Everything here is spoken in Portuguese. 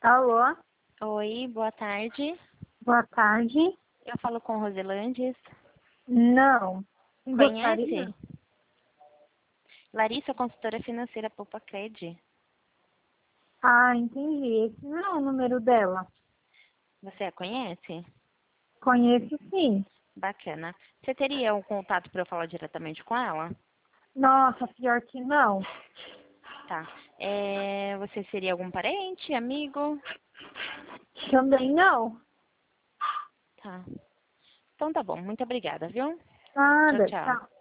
Alô, Oi, boa tarde. boa tarde. Eu falo com Roselandes. Não, gostaria. Conhece? Larissa, consultora financeira Poupa-Cred. Ah, entendi. Esse não é o número dela. Você a conhece? Conheço sim. Bacana. Você teria um contato para eu falar diretamente com ela? Nossa, pior que não. Tá. Você seria algum parente, amigo? Também não. Tá. Então tá bom. Muito obrigada, viu? Tchau, Nada, tchau. tchau.